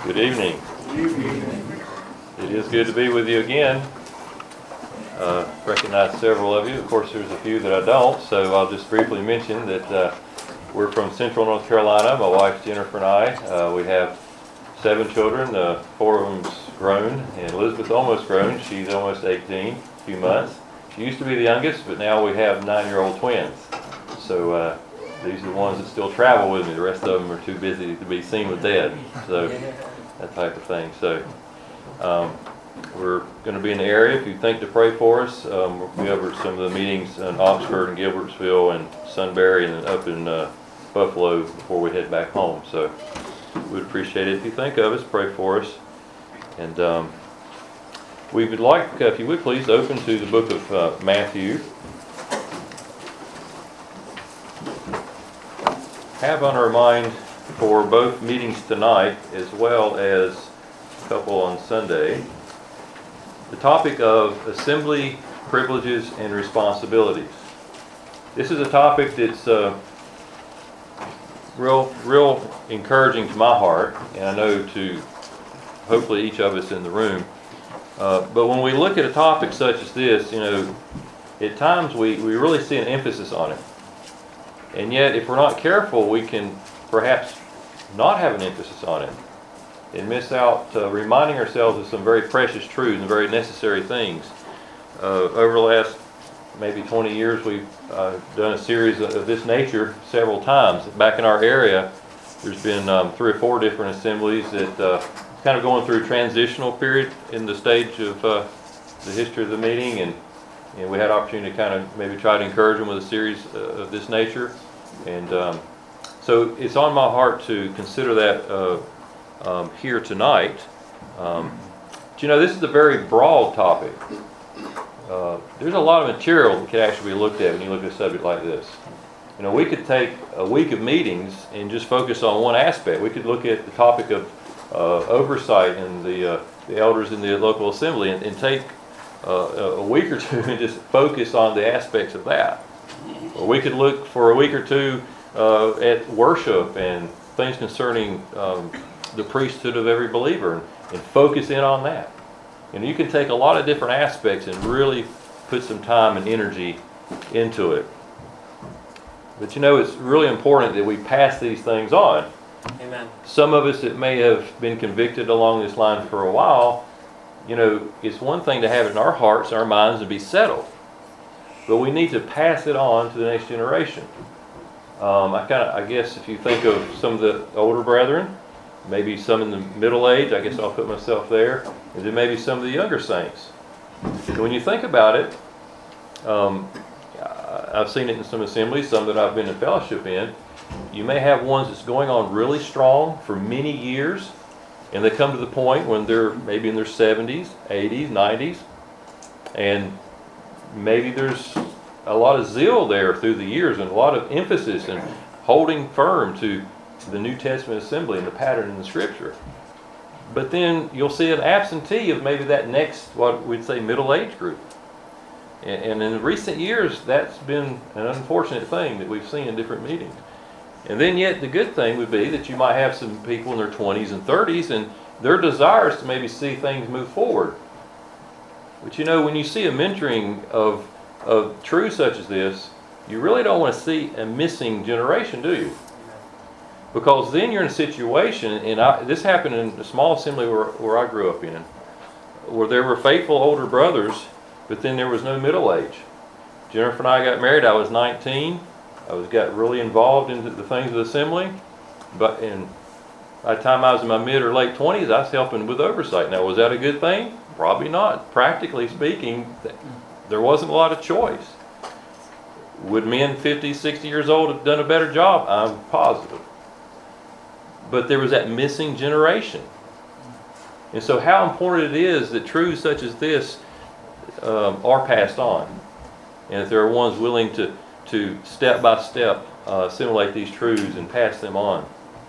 Good evening. It is good to be with you again. Recognize several of you. Of course, there's a few that I don't, so I'll just briefly mention that we're from Central North Carolina. My wife Jennifer and I. We have 7 children. 4 of them's grown, and Elizabeth's almost grown. She's almost 18, a few months. She used to be the youngest, but now we have 9-year-old twins. So these are the ones that still travel with me. The rest of them are too busy to be seen with Dad. So that type of thing. So we're going to be in the area. If you think to pray for us, we'll be over at some of the meetings in Oxford and Gilbertsville and Sunbury and then up in Buffalo before we head back home. So we'd appreciate it if you think of us, pray for us. And we would like, if you would please, open to the book of Matthew. Have on our mind for both meetings tonight as well as a couple on Sunday, the topic of assembly privileges and responsibilities. This is a topic that's real encouraging to my heart, and I know to hopefully each of us in the room. But when we look at a topic such as this, at times we really see an emphasis on it. And yet, if we're not careful, we can perhaps not have an emphasis on it and miss out reminding ourselves of some very precious truths and very necessary things. Over the last maybe 20 years, we've done a series of this nature several times. Back in our area, there's been 3 or 4 different assemblies that kind of going through a transitional period in the stage of the history of the meeting, and we had opportunity to kind of maybe try to encourage them with a series of this nature. And so it's on my heart to consider that here tonight. But this is a very broad topic. There's a lot of material that could actually be looked at when you look at a subject like this. We could take a week of meetings and just focus on one aspect. We could look at the topic of oversight and the elders in the local assembly and take a week or two and just focus on the aspects of that. Or we could look for a week or two at worship and things concerning the priesthood of every believer and focus in on that. You can take a lot of different aspects and really put some time and energy into it. But it's really important that we pass these things on. Amen. Some of us that may have been convicted along this line for a while, it's one thing to have it in our hearts, our minds, and be settled. But we need to pass it on to the next generation. I guess if you think of some of the older brethren, maybe some in the middle age, I guess I'll put myself there, and then maybe some of the younger saints. And when you think about it, I've seen it in some assemblies, some that I've been in fellowship in. You may have ones that's going on really strong for many years, and they come to the point when they're maybe in their 70s, 80s, 90s, and maybe there's a lot of zeal there through the years and a lot of emphasis and holding firm to the New Testament assembly and the pattern in the Scripture. But then you'll see an absentee of maybe that next, what we'd say, middle-age group. And in recent years, that's been an unfortunate thing that we've seen in different meetings. And then yet the good thing would be that you might have some people in their 20s and 30s and their desires to maybe see things move forward. But when you see a mentoring of truths such as this, you really don't want to see a missing generation, do you? Because then you're in a situation, and this happened in a small assembly where I grew up in, where there were faithful older brothers, but then there was no middle age. Jennifer and I got married, I was 19. I got really involved in the things of the assembly, but by the time I was in my mid or late 20s, I was helping with oversight. Now, was that a good thing? Probably not. Practically speaking, there wasn't a lot of choice. Would men 50, 60 years old have done a better job? I'm positive. But there was that missing generation. And so how important it is that truths such as this are passed on. And if there are ones willing to step by step assimilate these truths and pass them on.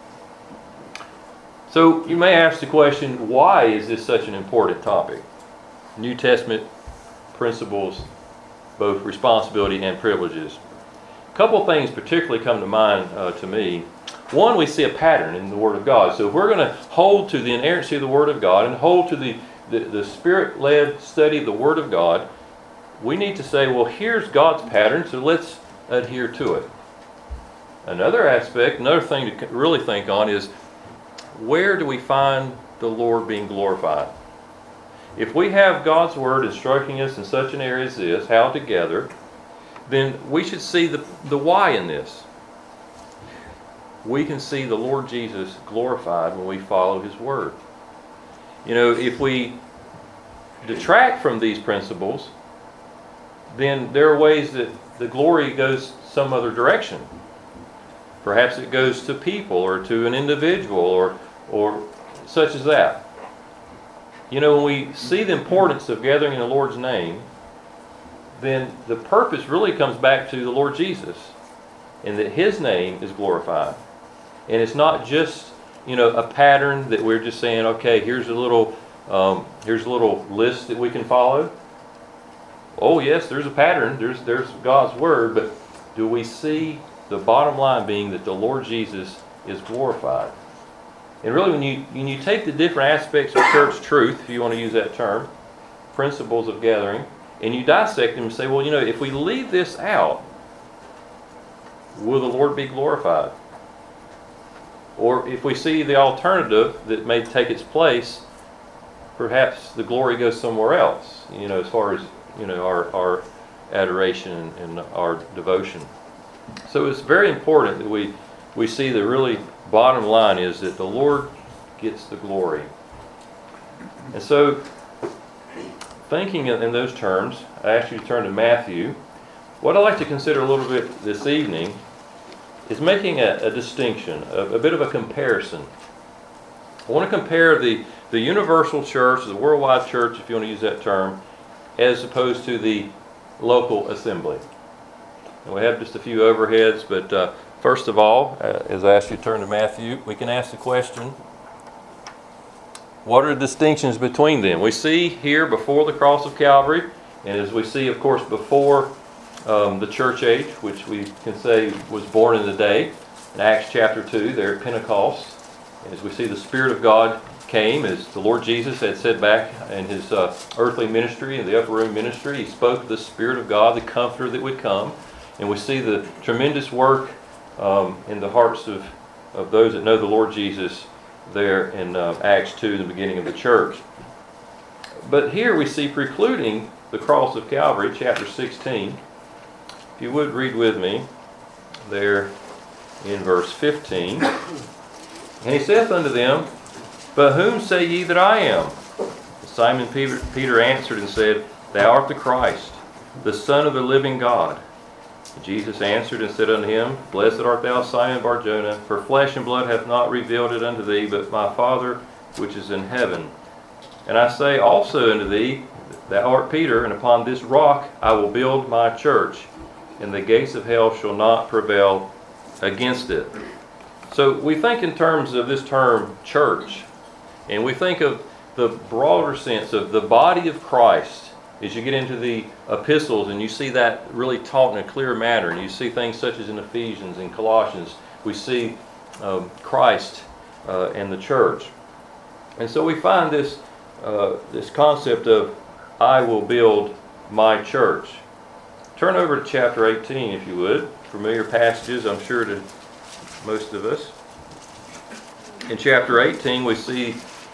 So you may ask the question, why is this such an important topic? New Testament principles, both responsibility and privileges. A couple things particularly come to mind to me. one, we see a pattern in the Word of God. So if we're going to hold to the inerrancy of the Word of God and hold to the Spirit-led study of the Word of God, we need to say, well, here's God's pattern, so let's adhere to it. Another aspect, another thing to really think on is, where do we find the Lord being glorified? If we have God's Word instructing us in such an area as this, how to gather, then we should see the why in this. We can see the Lord Jesus glorified when we follow His Word. You know, if we detract from these principles, then there are ways that the glory goes some other direction. Perhaps it goes to people or to an individual or such as that. You know, when we see the importance of gathering in the Lord's name, then the purpose really comes back to the Lord Jesus, and that His name is glorified. And it's not just, you know, a pattern that we're just saying, okay, here's a little list that we can follow. Oh yes, there's a pattern. There's God's Word, but do we see the bottom line being that the Lord Jesus is glorified? And really, when you take the different aspects of church truth, if you want to use that term, principles of gathering, and you dissect them and say, well, you know, if we leave this out, will the Lord be glorified? Or if we see the alternative that may take its place, perhaps the glory goes somewhere else, you know, as far as, you know, our adoration and our devotion. So it's very important that we see the really bottom line is that the Lord gets the glory. And so, thinking in those terms, I ask you to turn to Matthew. What I'd like to consider a little bit this evening is making a distinction, a bit of a comparison. I want to compare the universal church, the worldwide church, if you want to use that term, as opposed to the local assembly. And we have just a few overheads, but first of all, as I ask you to turn to Matthew, we can ask the question, what are the distinctions between them? We see here before the cross of Calvary, and as we see, of course, before the church age, which we can say was born in the day, in Acts chapter 2, there at Pentecost. And as we see the Spirit of God came, as the Lord Jesus had said back in His earthly ministry, in the upper room ministry, He spoke of the Spirit of God, the Comforter that would come. And we see the tremendous work in the hearts of those that know the Lord Jesus there in Acts 2, the beginning of the church. But here we see precluding the cross of Calvary, chapter 16. If you would read with me there in verse 15. And He saith unto them, But whom say ye that I am? Simon Peter answered and said, Thou art the Christ, the Son of the living God. And Jesus answered and said unto him, Blessed art thou, Simon Bar-Jonah, for flesh and blood hath not revealed it unto thee, but my Father which is in heaven. And I say also unto thee, Thou art Peter, and upon this rock I will build my church, and the gates of hell shall not prevail against it. So we think in terms of this term church, and we think of the broader sense of the body of Christ. As you get into the epistles and you see that really taught in a clear manner, and you see things such as in Ephesians and Colossians, we see Christ and the church. And so we find this concept of I will build my church. Turn over to chapter 18 if you would. Familiar passages, I'm sure, to most of us. In chapter 18 we see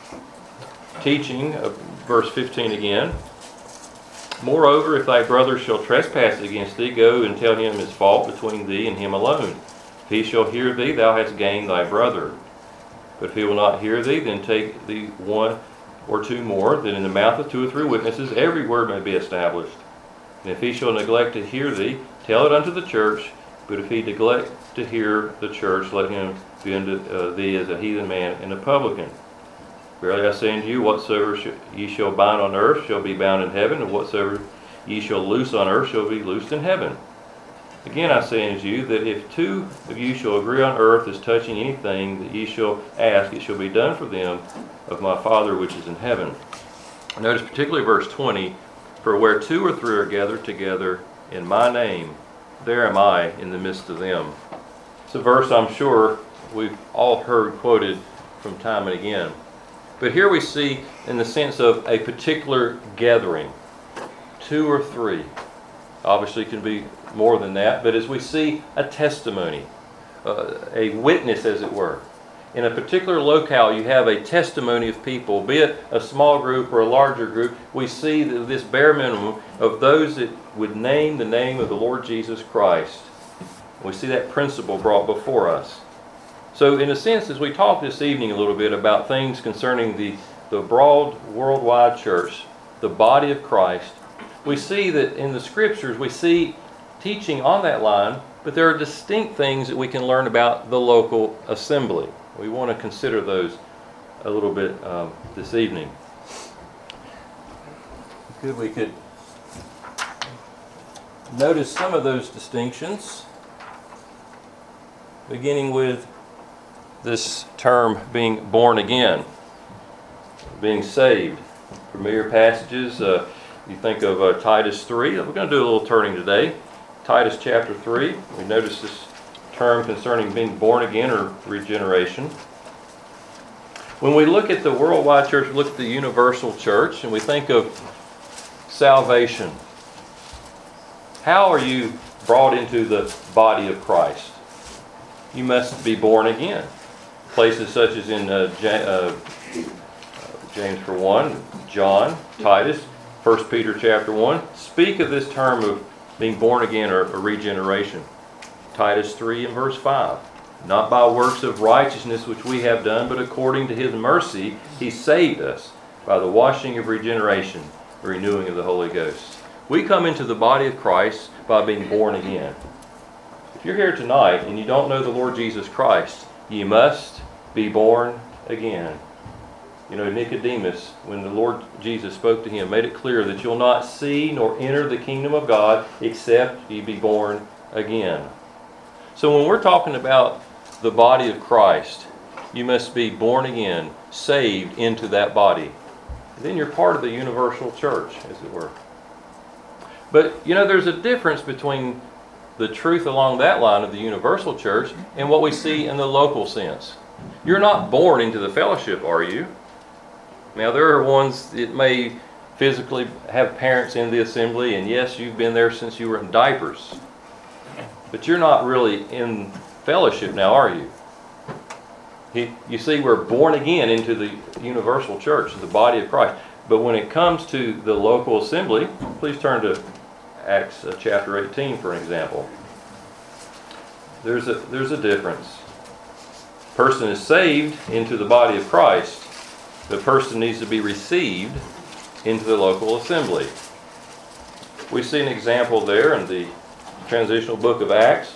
teaching of verse 15 again. Moreover, if thy brother shall trespass against thee, go and tell him his fault between thee and him alone. If he shall hear thee, thou hast gained thy brother. But if he will not hear thee, then take thee one or two more, that in the mouth of 2 or 3 witnesses every word may be established. And if he shall neglect to hear thee, tell it unto the church. But if he neglect to hear the church, let him be unto thee as a heathen man and a publican. Verily I say unto you, whatsoever ye shall bind on earth shall be bound in heaven, and whatsoever ye shall loose on earth shall be loosed in heaven. Again I say unto you, that if 2 of you shall agree on earth as touching anything that ye shall ask, it shall be done for them of my Father which is in heaven. Notice particularly verse 20, For where 2 or 3 are gathered together in my name, there am I in the midst of them. It's a verse I'm sure we've all heard quoted from time and again. But here we see in the sense of a particular gathering, 2 or 3. Obviously it can be more than that, but as we see a testimony, a witness as it were. In a particular locale you have a testimony of people, be it a small group or a larger group. We see this bare minimum of those that would name the name of the Lord Jesus Christ. We see that principle brought before us. So in a sense, as we talk this evening a little bit about things concerning the broad worldwide church, the body of Christ, we see that in the Scriptures we see teaching on that line, but there are distinct things that we can learn about the local assembly. We want to consider those a little bit this evening. We could notice some of those distinctions, beginning with this term being born again, being saved. Familiar passages, you think of Titus 3. We're going to do a little turning today. Titus chapter 3, we notice this term concerning being born again or regeneration. When we look at the worldwide church, we look at the universal church, and we think of salvation. How are you brought into the body of Christ? You must be born again. Places such as in James for one, John, Titus, 1 Peter chapter 1, speak of this term of being born again or regeneration. Titus 3 and verse 5. Not by works of righteousness which we have done, but according to His mercy He saved us by the washing of regeneration, the renewing of the Holy Ghost. We come into the body of Christ by being born again. If you're here tonight and you don't know the Lord Jesus Christ, you must be born again. You know, Nicodemus, when the Lord Jesus spoke to him, made it clear that you'll not see nor enter the kingdom of God except ye be born again. So when we're talking about the body of Christ, you must be born again, saved into that body. Then you're part of the universal church, as it were. But, you know, there's a difference between the truth along that line of the universal church and what we see in the local sense. You're not born into the fellowship, are you? Now, there are ones that may physically have parents in the assembly, and yes, you've been there since you were in diapers. But you're not really in fellowship now, are you? You see, we're born again into the universal church, the body of Christ. But when it comes to the local assembly, please turn to Acts chapter 18 for an example. There's a difference. Person is saved into the body of Christ. The person needs to be received into the local assembly. We see an example there in the transitional book of Acts.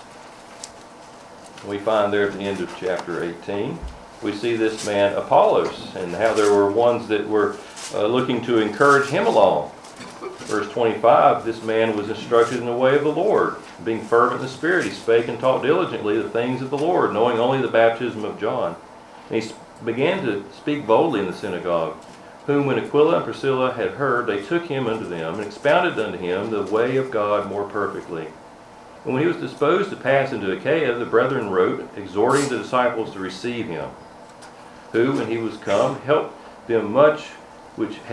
We find there at the end of chapter 18, we see this man Apollos and how there were ones that were looking to encourage him along. Verse 25, this man was instructed in the way of the Lord. Being fervent in the Spirit, he spake and taught diligently the things of the Lord, knowing only the baptism of John. And he began to speak boldly in the synagogue, whom when Aquila and Priscilla had heard, they took him unto them, and expounded unto him the way of God more perfectly. And when he was disposed to pass into Achaia, the brethren wrote, exhorting the disciples to receive him, who, when he was come, helped them much which